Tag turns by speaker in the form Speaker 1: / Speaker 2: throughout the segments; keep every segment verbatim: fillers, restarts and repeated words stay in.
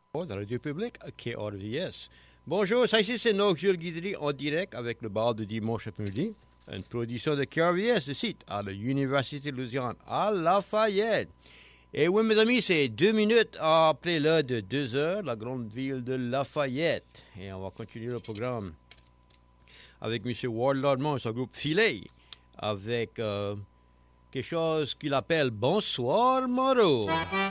Speaker 1: Dans la radio publique à K R V S. Bonjour, ça ici c'est Nox Jules Guidry en direct avec le bar de dimanche après-midi. Une production de K R V S, le site à l'Université de Louisiane à Lafayette. Et oui, mes amis, c'est deux minutes après l'heure de deux heures, la grande ville de Lafayette. Et on va continuer le programme avec M. Ward Lardmont et son groupe Filet, avec euh, quelque chose qu'il appelle Bonsoir Moreau.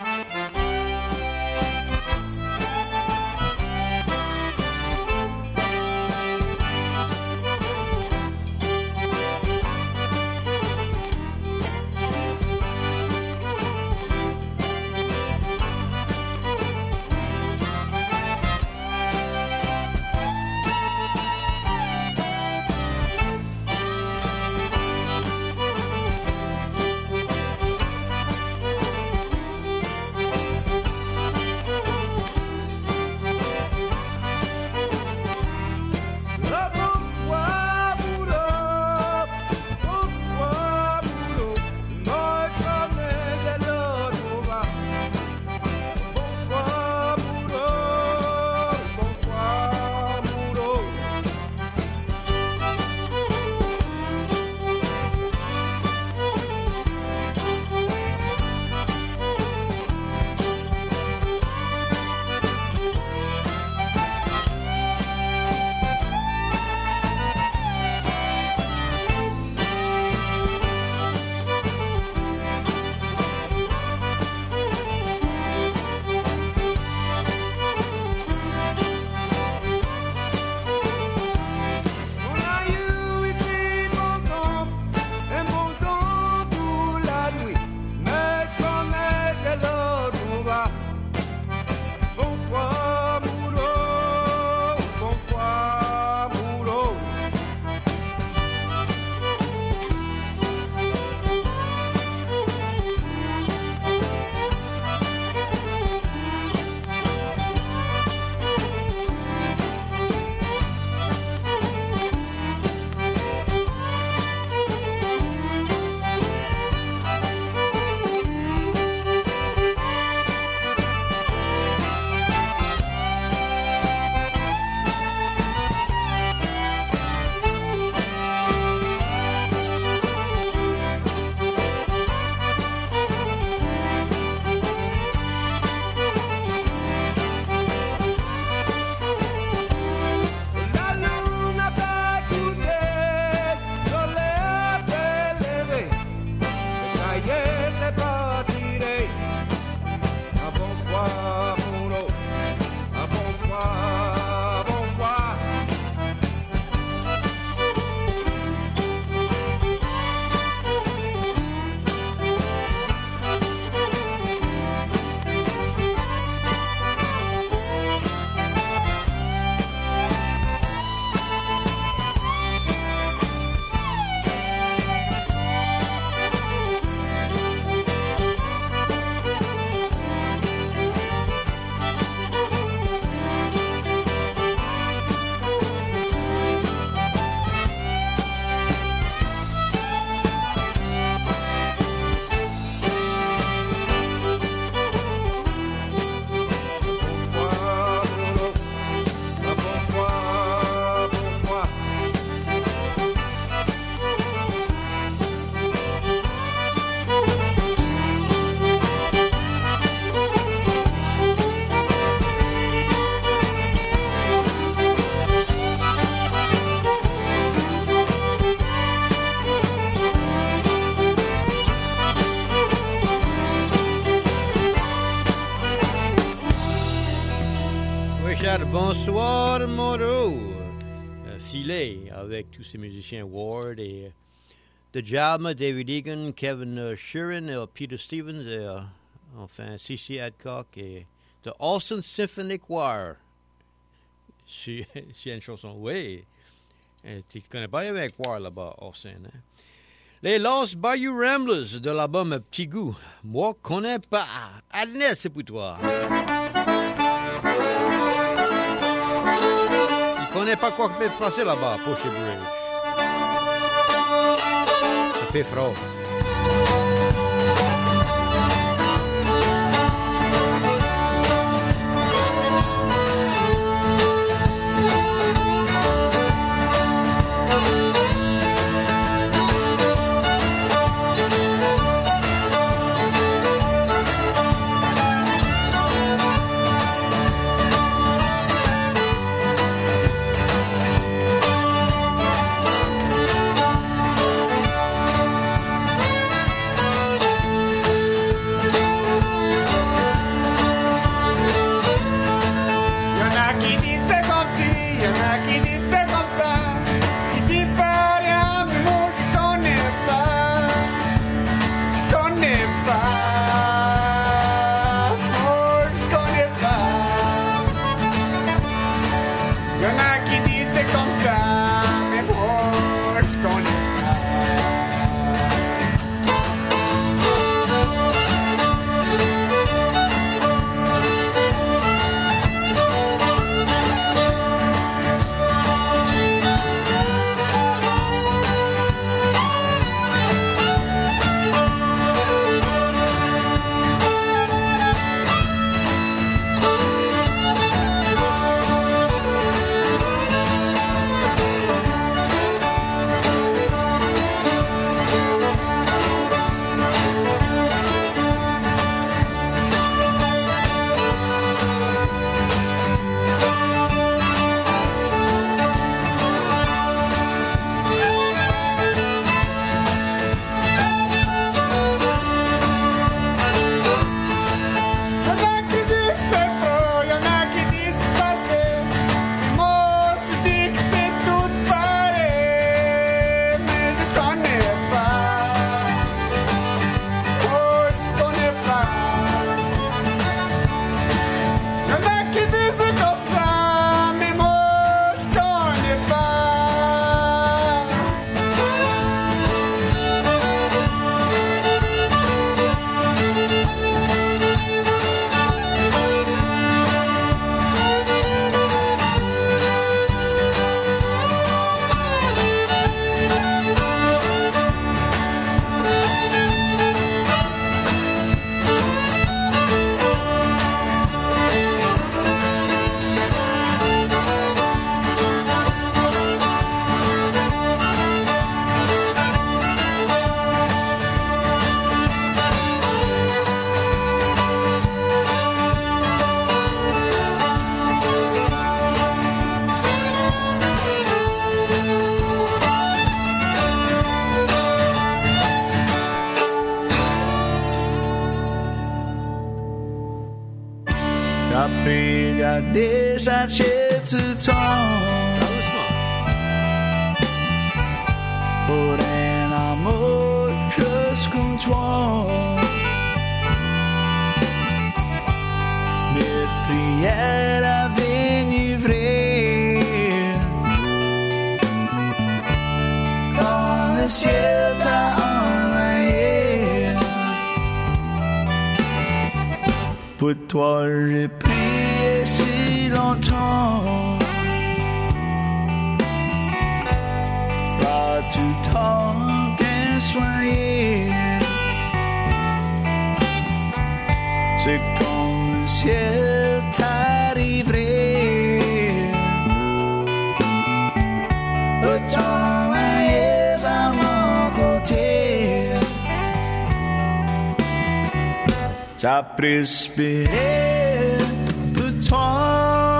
Speaker 1: Bonsoir Moreau, euh, Filet avec tous ces musiciens Ward et The Jalma, David Egan, Kevin uh, Sheeran, uh, Peter Stevens et uh, enfin C C Adcock et The Austin Symphony Choir. C'est une chanson, oui. Et tu ne connais pas, il y avait un choir là-bas, Austin. Hein? Les Lost Bayou Ramblers de l'album Petit Goût. Moi, je connais pas. Agnès, c'est pour toi. Tu connais pas quoi peut passer là-bas, Poche Bridge. Ça fait froid.
Speaker 2: T'as pris à déjà j'ai tout temps pour un amour juste comme toi. Mes prières avaient livré quand le ciel t'a envoyé. Pour toi j'ai prié si longtemps, pas tout le temps bien soigné. C'est comme le ciel t'arriverait, autant est à mon côté. T'as respiré pour toi,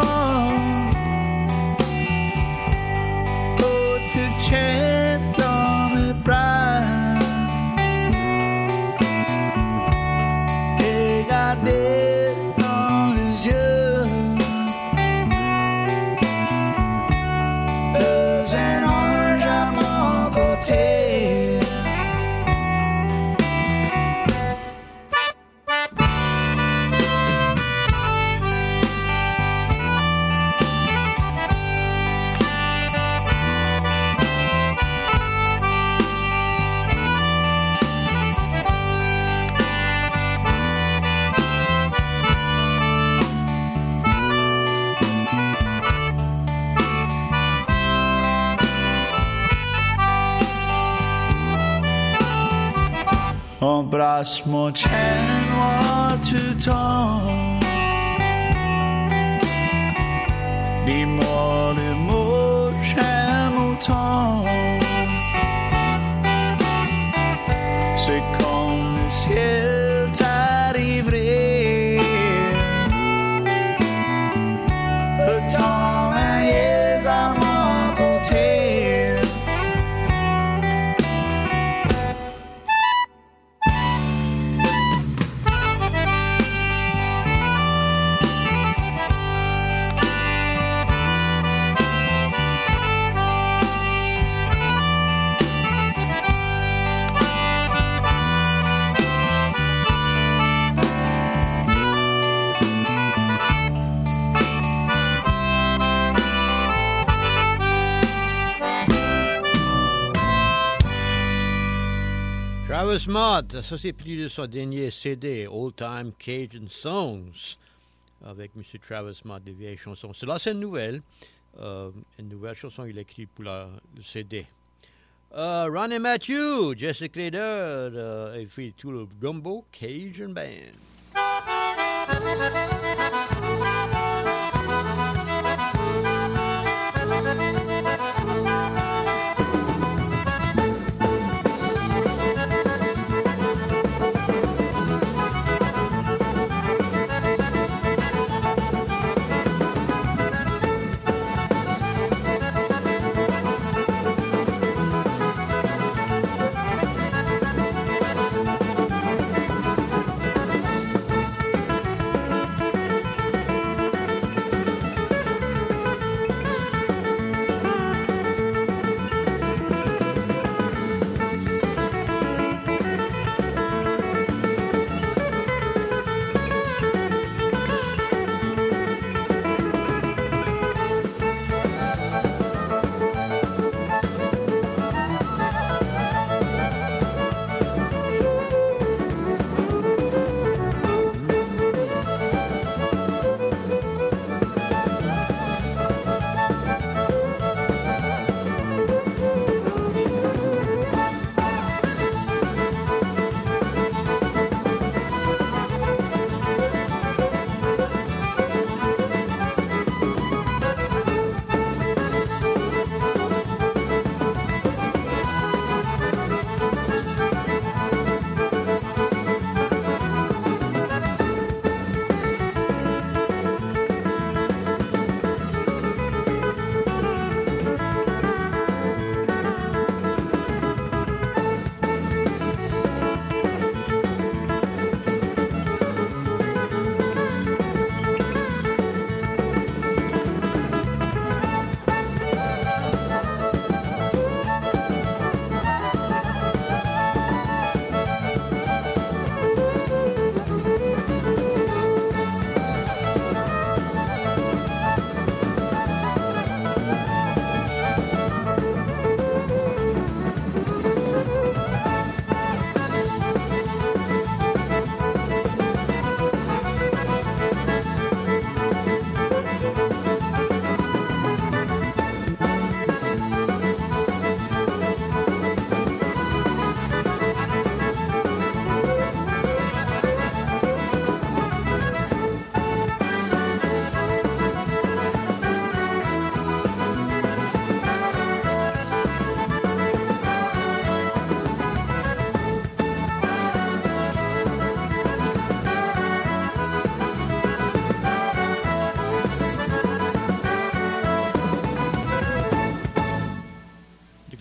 Speaker 2: oh tu tiens dans mes bras et garder dans les yeux un ange à mon côté. Embrasse-moi, tiens-moi tout le temps. Dis-moi les mots, j'aime autant. C'est comme le ciel t'arriverait, autant est à mon côté.
Speaker 1: Travis Mott, ça c'est plus de son dernier C D, Old Time Cajun Songs, avec M. Travis Mott, des vieilles chansons. Cela c'est une nouvelle, euh, une nouvelle chanson qu'il a écrite pour la, le C D. Euh, Ronnie Matthew, Jesse Crader, euh, et puis tout le Gumbo Cajun Band.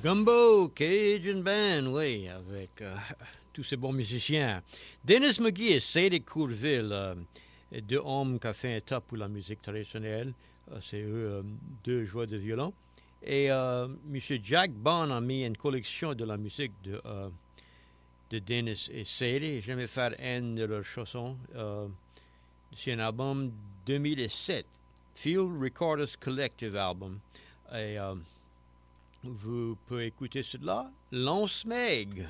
Speaker 1: Gumbo Cajun Band, oui, avec euh, tous ces bons musiciens. Dennis McGee et Sadie Courville, euh, deux hommes qui ont fait un top pour la musique traditionnelle. Euh, c'est eux, euh, deux joueurs de violon. Et euh, M. Jack Bond a mis une collection de la musique de, euh, de Dennis et Sadie. J'aimais faire une de leurs chansons. Euh, c'est un album deux mille sept, Field Recorders Collective Album. Et euh, vous pouvez écouter cela. Lance Meg.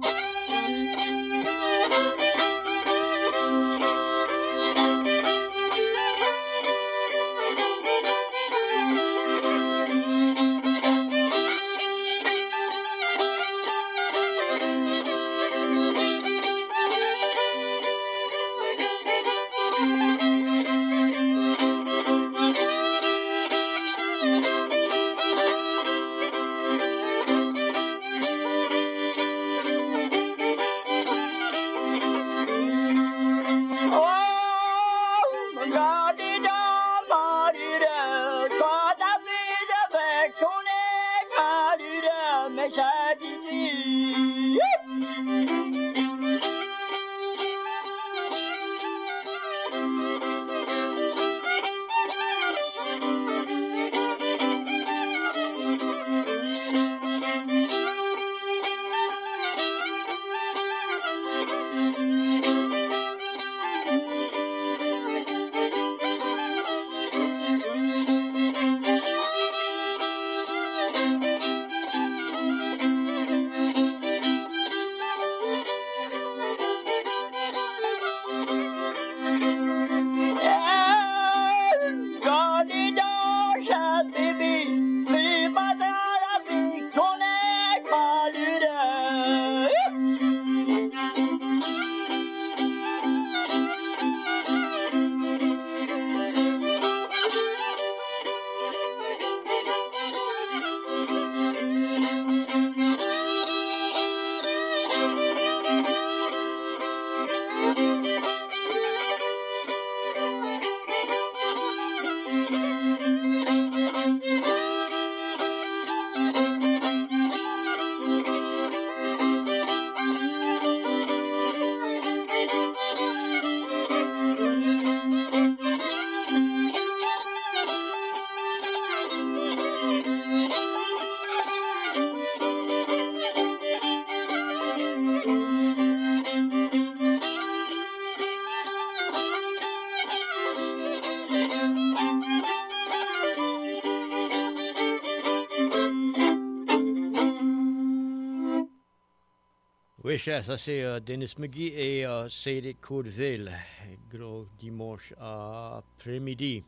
Speaker 1: Oui, cher, ça c'est euh, Dennis McGee et euh, Sadie Courville, gros dimanche après-midi.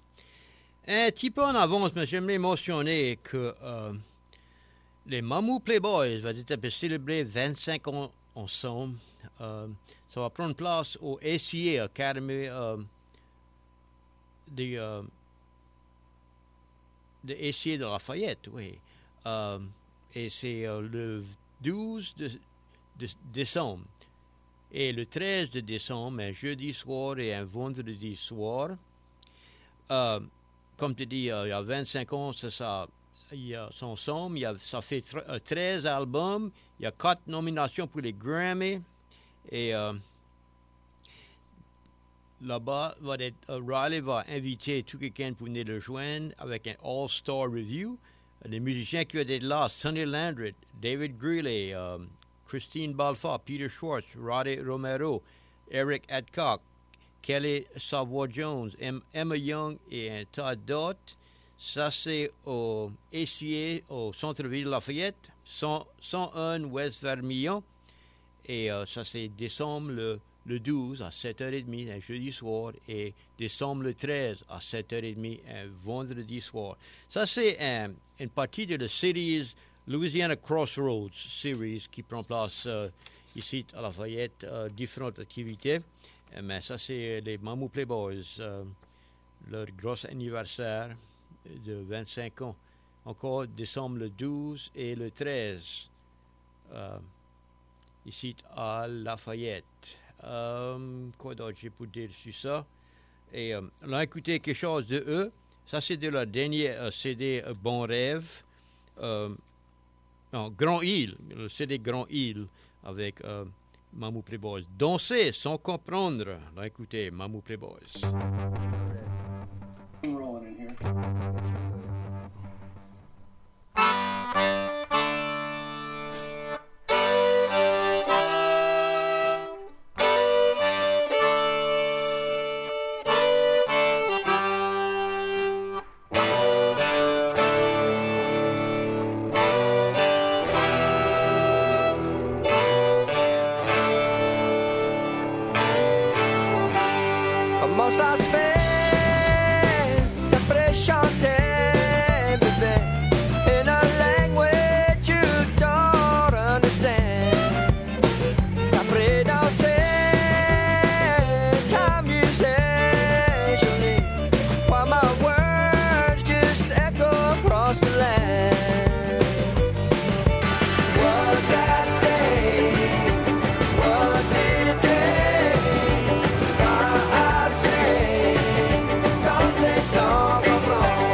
Speaker 1: Un petit peu en avance, mais j'aimerais mentionner que euh, les Mamou Playboys vont être célébrer vingt-cinq ans ensemble. Euh, ça va prendre place au A C A, Academy euh, de, euh, de A C A de Lafayette, oui. Euh, et c'est euh, le douze de de décembre. Et le treize de décembre, un jeudi soir et un vendredi soir. Euh, comme tu dis, euh, il y a vingt-cinq ans, c'est ça. Il y a son somme, il y a, ça fait treize albums, il y a quatre nominations pour les Grammy. Et euh, là-bas, va être, uh, Riley va inviter tout quelqu'un pour venir le joindre avec un All-Star Review. Les musiciens qui vont être là, Sonny Landreth, David Greeley, euh, Christine Balfour, Peter Schwartz, Roddy Romero, Eric Adcock, Kelly Savoy-Jones, Emma Young et un tas d'autres. Ça, c'est au A C A, au centre-ville de Lafayette, cent un West Vermillon. Et euh, ça, c'est décembre le, le douze à sept heures trente, un jeudi soir, et décembre le treize à sept heures trente, un vendredi soir. Ça, c'est un, une partie de la série Louisiana Crossroads Series qui prend place euh, ici à Lafayette, euh, différentes activités. Euh, mais ça, c'est les Mamou Playboys, euh, leur gros anniversaire de vingt-cinq ans. Encore décembre le douze et le treize, euh, ici à Lafayette. Euh, quoi d'autre j'ai pour dire sur ça? Et euh, on a écouté quelque chose de eux. Ça, c'est de leur dernier euh, C D euh, Bon Rêve. Euh, non, Grand Île, le C D Grand Île avec euh, Mamou Playboys. Danser sans comprendre. Là, écoutez, Mamou Playboys.
Speaker 3: Rolling in here.
Speaker 4: Comment ça se fait d'après chanter, bébé, in a language you don't understand? D'après danser, ta music, jolie, while my words just echo across the land. What's at stake? What's it take? C'est pas assez, danser sans comprendre.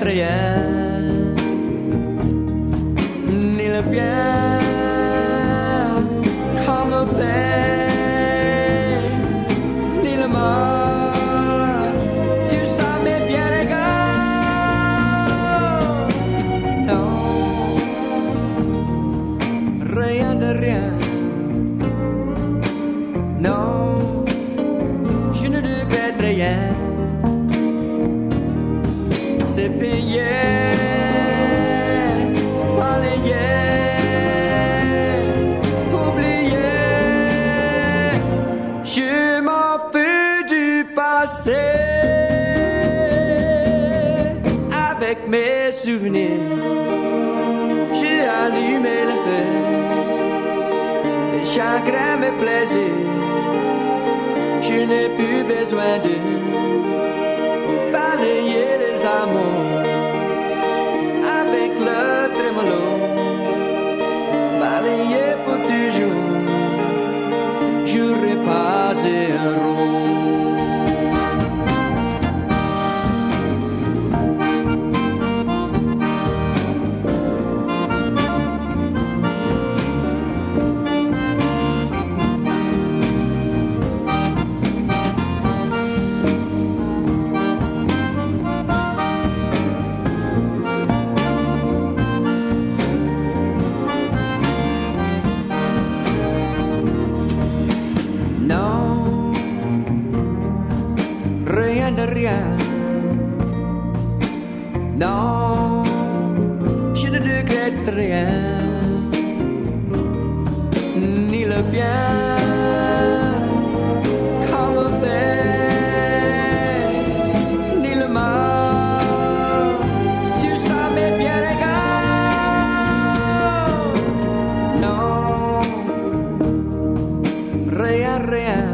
Speaker 4: regrette rien, ni le bien comme fait, ni le mal. Tu savais bien les gars, non, rien de rien, non, je ne regrette rien. C'est payé, balayé, oublié. Je m'en fous du passé, avec mes souvenirs. J'ai allumé le feu, mes chagrins, mes plaisirs. Je n'ai plus besoin de balayer les amours avec le trémolo, balayer pour toujours. J'aurais pas un rond. Rien, non, je ne regrette rien, ni le bien comme fait, ni le mal. Tu savais bien les gars, non, rien, rien,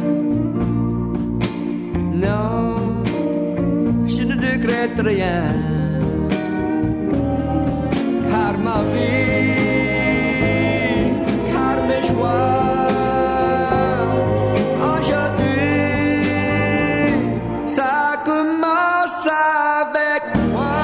Speaker 4: non. Je ne regrette rien, car ma vie, car mes joies, aujourd'hui, ça commence avec moi.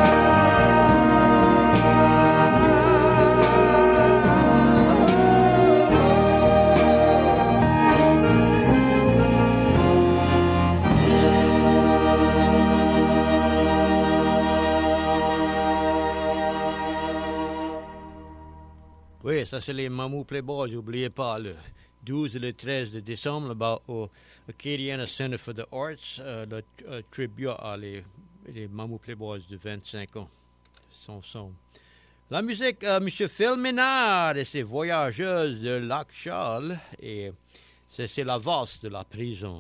Speaker 1: Oui, ça c'est les Mamou Playboys, n'oubliez pas, le douze et le treize de décembre, là-bas au Acadiana Center for the Arts, euh, le euh, tribut à les, les Mamou Playboys de vingt-cinq ans. Son son. La musique, euh, M. Phil Ménard et ses voyageuses de Lac Charles, et c'est, c'est la valse de la prison.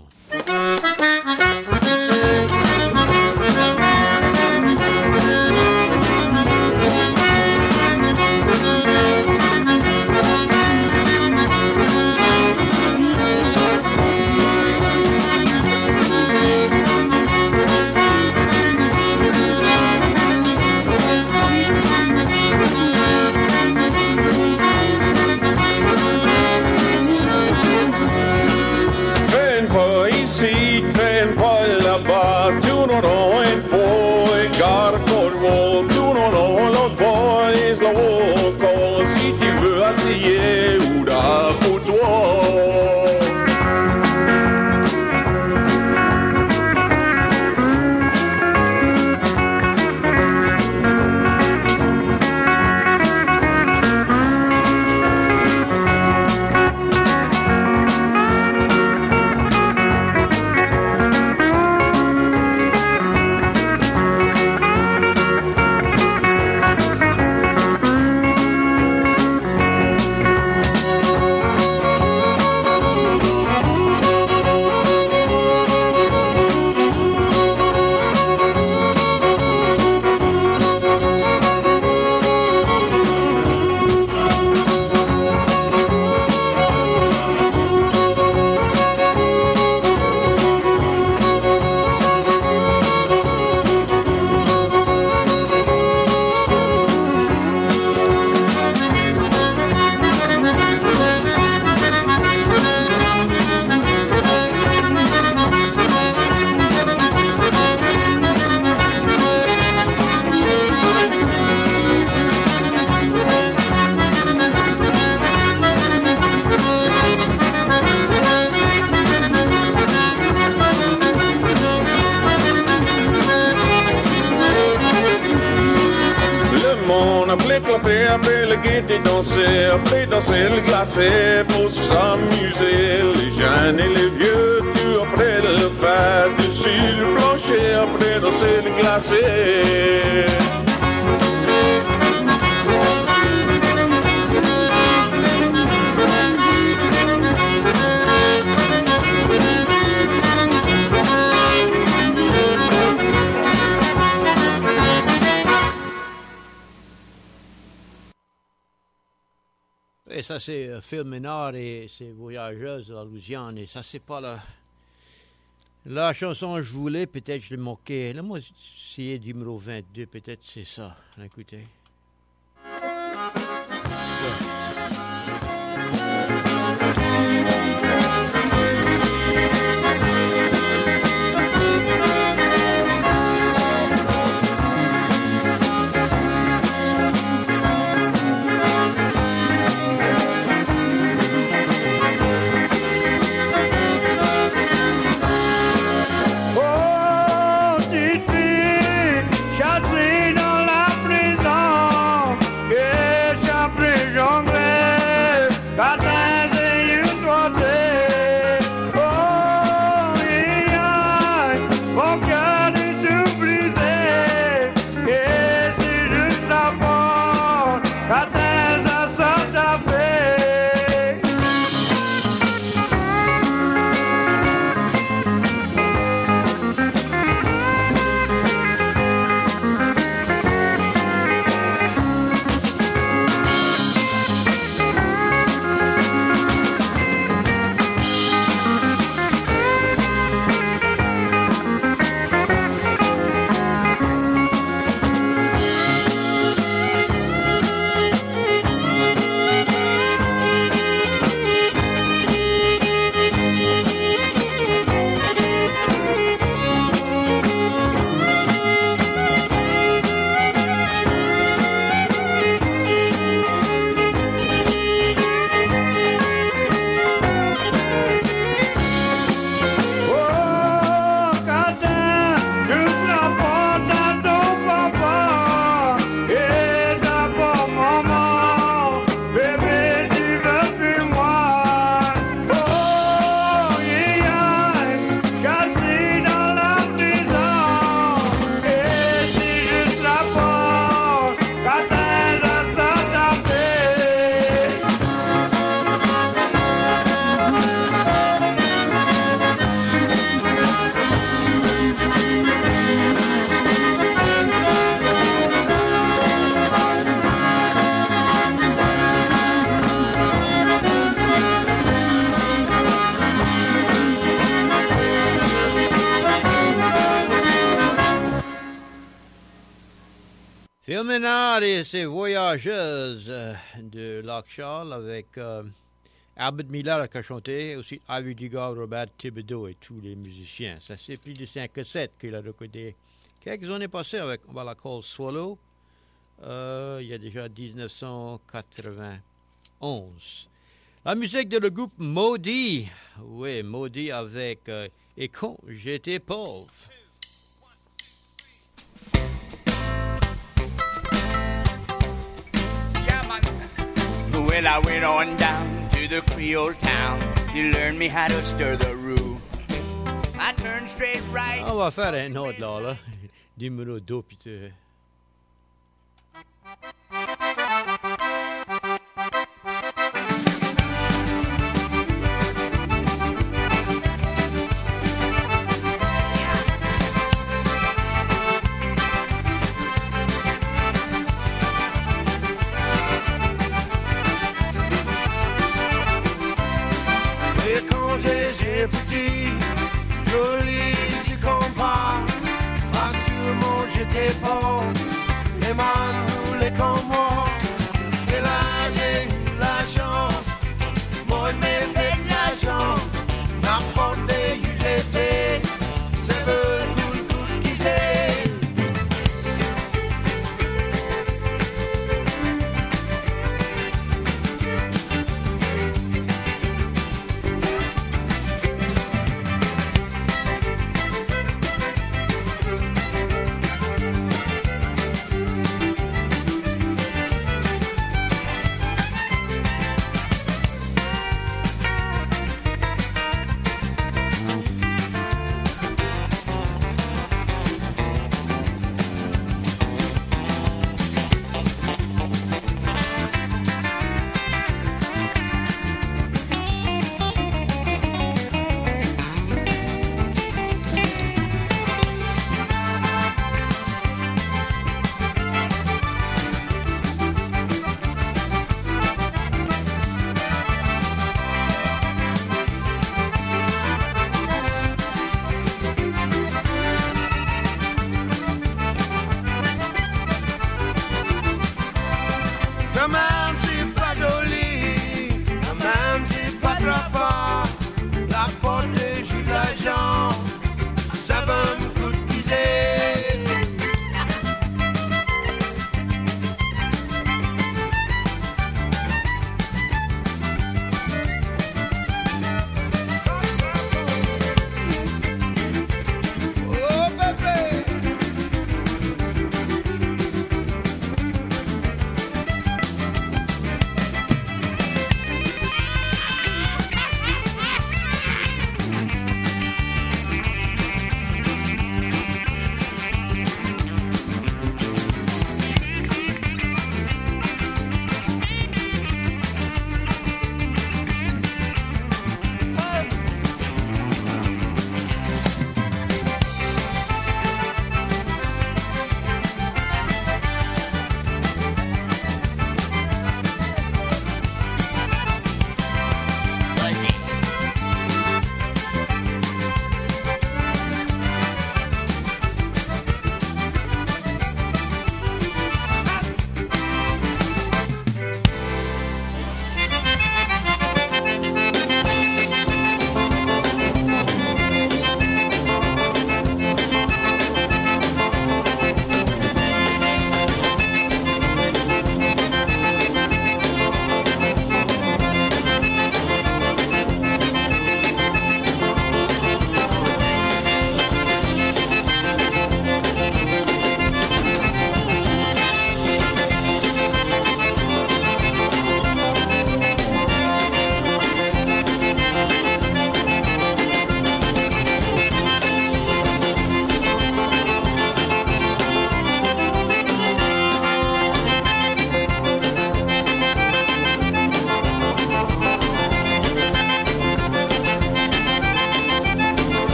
Speaker 3: Fais pas ici, fais pas là-bas, tourne en rond et pour appelé clapper, après le guetter danser, après danser le glacé pour s'amuser. Les jeunes et les vieux, tu après le faire dessus le plancher, après danser le glacé.
Speaker 1: Et ça, c'est euh, Phil Ménard et ses voyageuses de la Louisiane. Et ça, c'est pas la, la chanson que je voulais. Peut-être je l'ai manqué. Là, moi, c'est numéro vingt-deux. Peut-être c'est ça. Écoutez. Phil Ménard et ses voyageuses de Lac Charles avec euh, Albert Miller qui a chanté, aussi Ivy Dugard, Robert Thibodeau et tous les musiciens. Ça c'est plus de cinq cassettes qu'il a recordé quelques années passées avec, on va la call Swallow, euh, il y a déjà dix-neuf cent quatre-vingt-onze. La musique de le groupe Maudit, oui, Maudit avec euh, Et quand j'étais pauvre.
Speaker 5: Well, I went on down to the Creole town to learn me how to stir the roux. I turned straight right.
Speaker 1: On va faire un autre là, là. Numéro deux, puis tu...
Speaker 2: Petit, joli, tu comprends. Assure-moi, j'étais pauvre. Les mains roulaient comme moi. Et là, j'ai eu la chance. Moi, j'ai fait de l'argent. N'importe où j'étais. C'est le coup, coup qui t'est.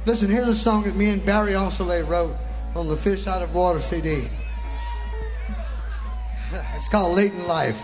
Speaker 6: Listen, here's a song that me and Barry Ossolet wrote on the Fish Out of Water C D. It's called Late in Life.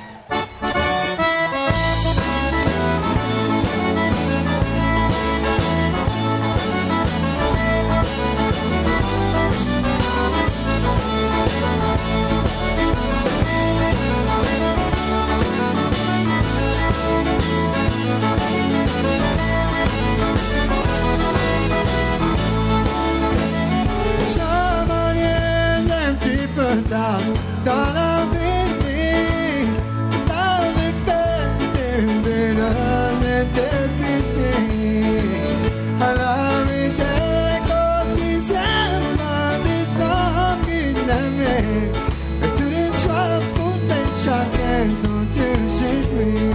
Speaker 2: Down, down, I've been me. Love it, fair, in a deputy. I love it, take all these and it's not in a man. To this one, food that shot hands on to see me.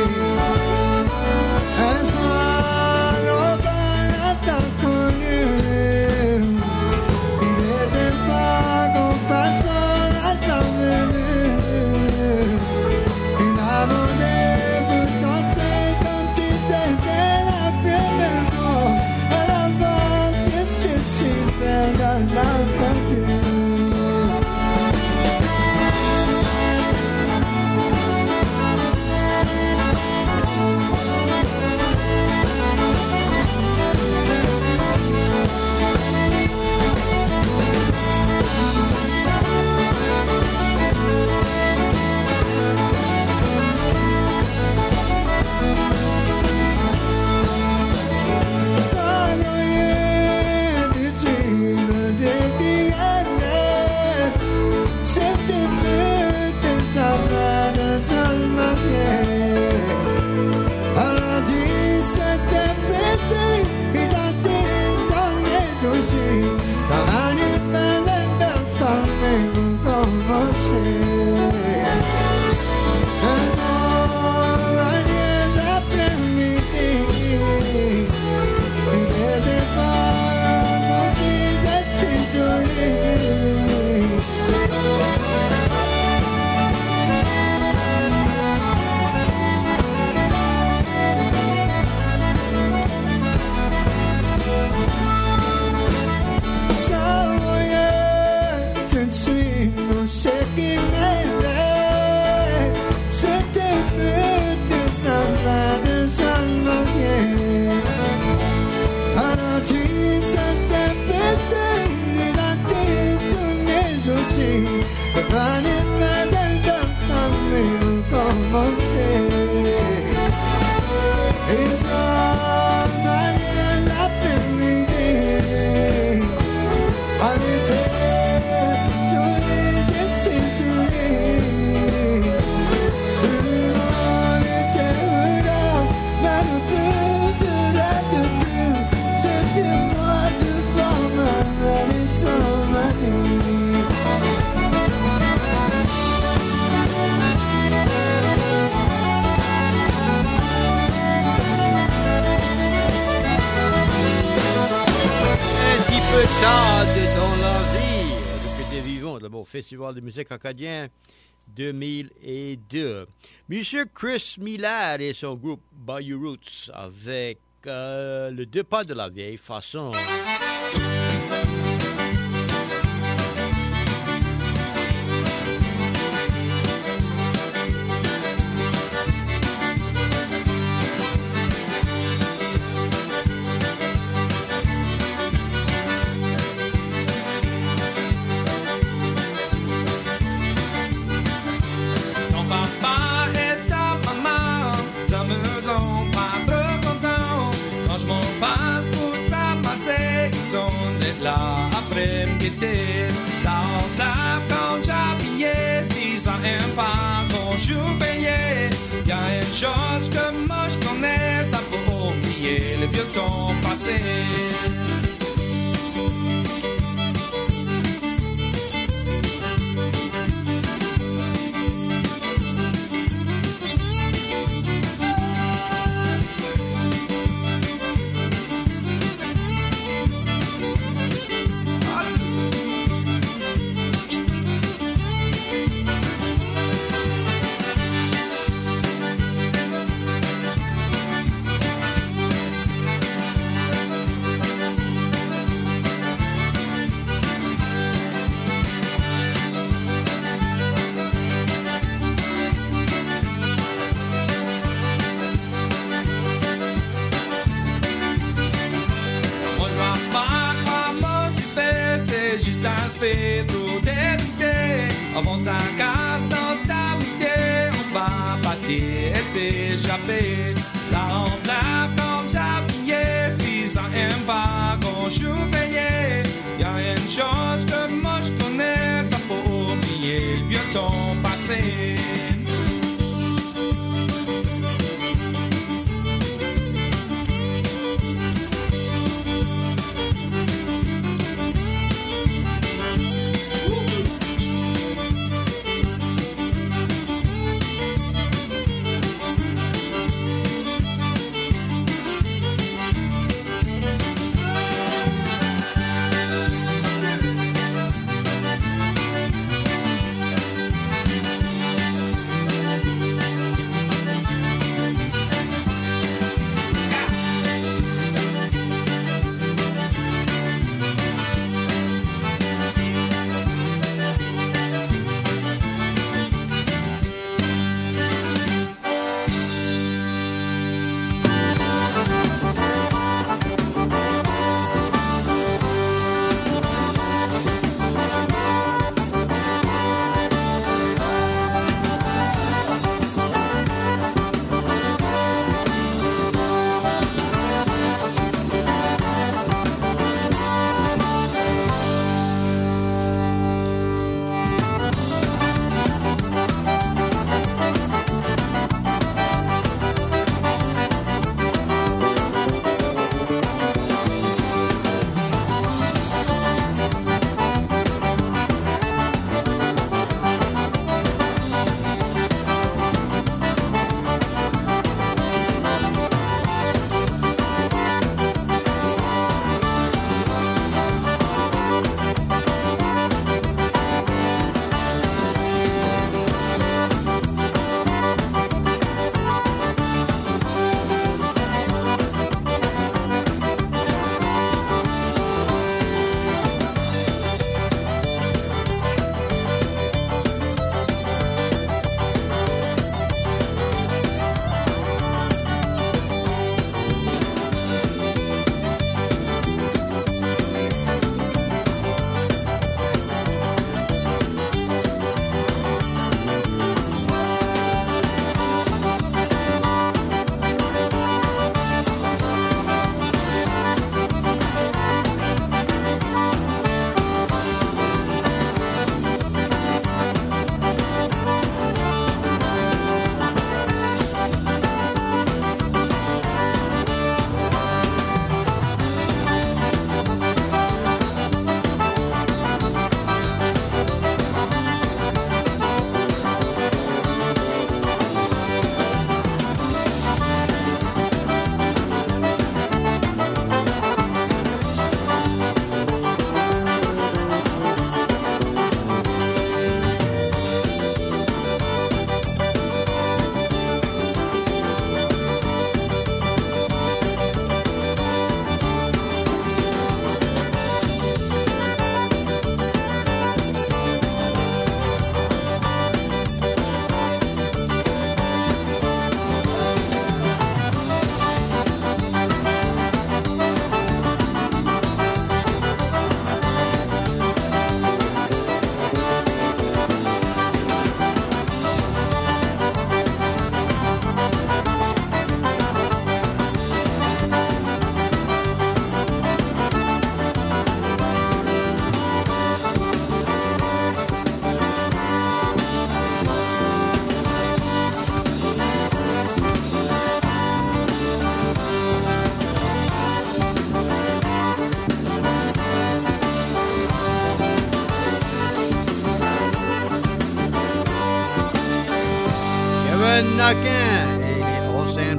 Speaker 2: As one of I don't call you. Let them far go past.
Speaker 1: Festival de musique acadien deux mille deux. Monsieur Chris Miller et son groupe Bayou Roots avec euh, le deux pas de la vieille façon.
Speaker 7: Là après me guetter, ça en tape quand j'habillais, si ça aime pas quand je payais. Y'a une chose que moi je connais, ça peut oublier le vieux temps passé. ça se fait trop d'hésiter. Avant ça casse dans ta bouteille, on va pâter et s'échapper. Ça rentre ça comme j'appuyais, si ça aime pas quand je suis payé. Y'a une chose que moi je connais, ça faut oublier le vieux temps passé.
Speaker 1: Naquin et les Austin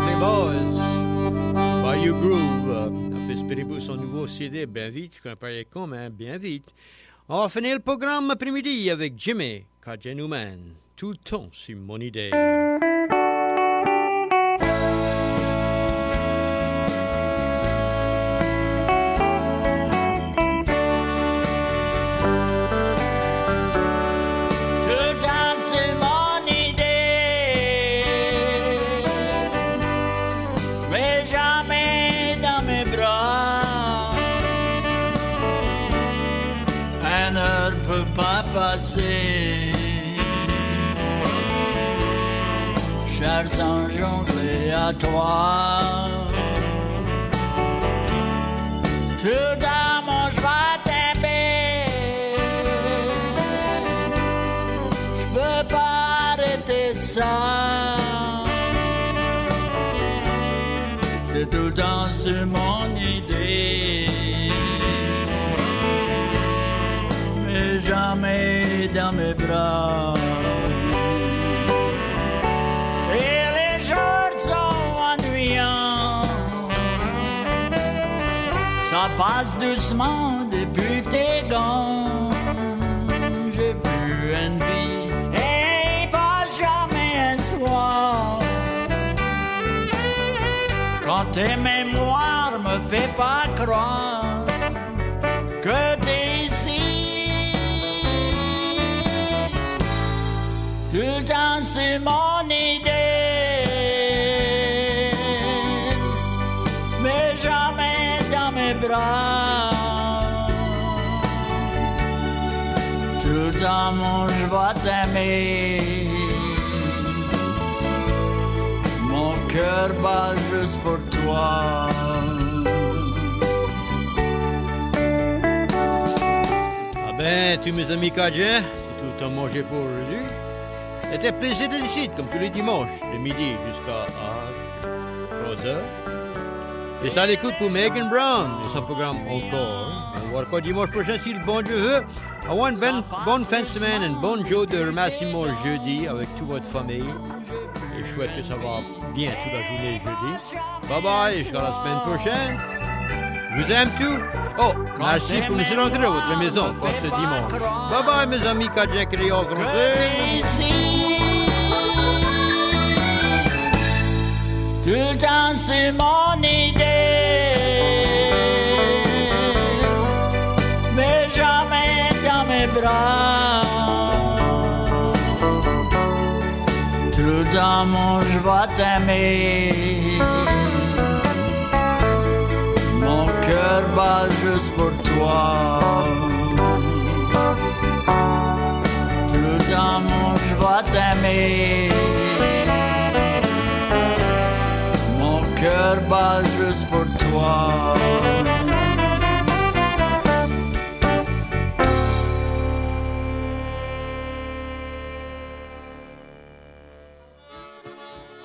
Speaker 1: Playboys. Bayou Groove. On peut espérer pour son nouveau C D bien vite. Je connais pas comment, bien vite. On va finir le programme après-midi avec Jimmy Kajenouman. Tout le temps sur mon idée.
Speaker 8: And peux pas passer. Chers anges enlevés à toi, tout d'amour je vais t'aimer. Je peux pas arrêter ça. C'est tout le temps sur mon idée, mais jamais dans mes bras. Et les jours sont ennuyants, ça passe doucement depuis tes gants. J'ai plus une vie et pas jamais un soir. Quand tes mémoires me fait pas croire que t'es ici, tout le temps c'est mon idée, mais jamais dans mes bras. Tout le temps mon je vais t'aimer. Mon cœur bat juste pour toi.
Speaker 1: Ah ben, tous mes amis Cajuns, c'est tout le temps mangé pour aujourd'hui. C'était un plaisir de ici, comme tous les dimanches, de midi jusqu'à trois heures. Et ça l'écoute pour Megan Brown et son programme Encore. On va voir quoi dimanche prochain si le bon Dieu veut. À une bonne, bonne fin de semaine, un bon jour de remerciement jeudi avec toute votre famille. Et je souhaite que ça va bien toute la journée jeudi. Bye bye, jusqu'à la semaine prochaine. Je vous aime tous. Oh, merci pour nous rentrer à votre maison pour ce dimanche. Bye bye mes amis Cajuns créoles français.
Speaker 8: Tout le temps c'est mon idée, mais jamais dans mes bras. Tout le temps mon je vais t'aimer. Mon cœur bat juste pour toi. Tout le temps mon je vais t'aimer. Mon cœur bat juste pour toi.